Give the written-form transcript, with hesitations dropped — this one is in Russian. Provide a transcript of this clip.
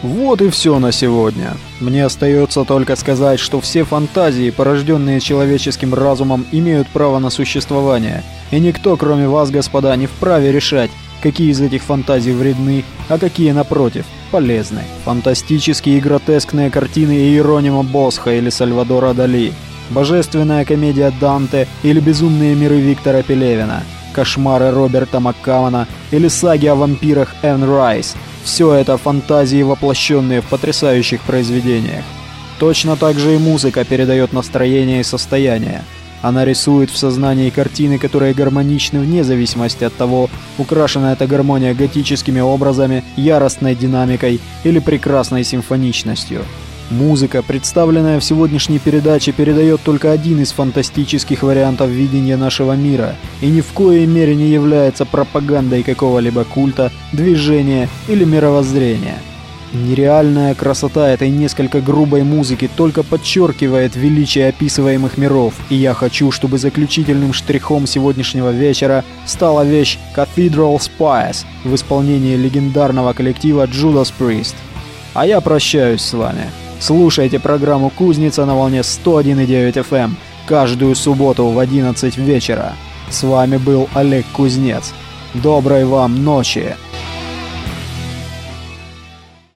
Вот и все на сегодня. Мне остается только сказать, что все фантазии, порожденные человеческим разумом, имеют право на существование. И никто, кроме вас, господа, не вправе решать, какие из этих фантазий вредны, а какие, напротив, полезны. Фантастические и гротескные картины Иеронима Босха или Сальвадора Дали, божественная комедия Данте или безумные миры Виктора Пелевина, кошмары Роберта Маккамона или саги о вампирах Энн Райс – все это фантазии, воплощенные в потрясающих произведениях. Точно так же и музыка передает настроение и состояние. Она рисует в сознании картины, которые гармоничны вне зависимости от того, украшена эта гармония готическими образами, яростной динамикой или прекрасной симфоничностью. Музыка, представленная в сегодняшней передаче, передает только один из фантастических вариантов видения нашего мира и ни в коей мере не является пропагандой какого-либо культа, движения или мировоззрения. Нереальная красота этой несколько грубой музыки только подчеркивает величие описываемых миров, и я хочу, чтобы заключительным штрихом сегодняшнего вечера стала вещь Cathedral Spires в исполнении легендарного коллектива Judas Priest. А я прощаюсь с вами. Слушайте программу «Кузница» на волне 101,9 FM каждую субботу в 11 вечера. С вами был Олег Кузнец. Доброй вам ночи!